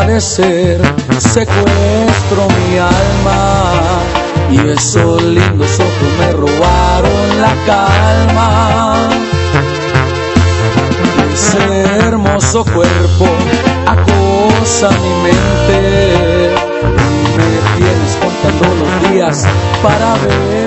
parecer secuestro mi alma, y esos lindos ojos me robaron la calma. Ese hermoso cuerpo acosa mi mente y me tienes contando los días para ver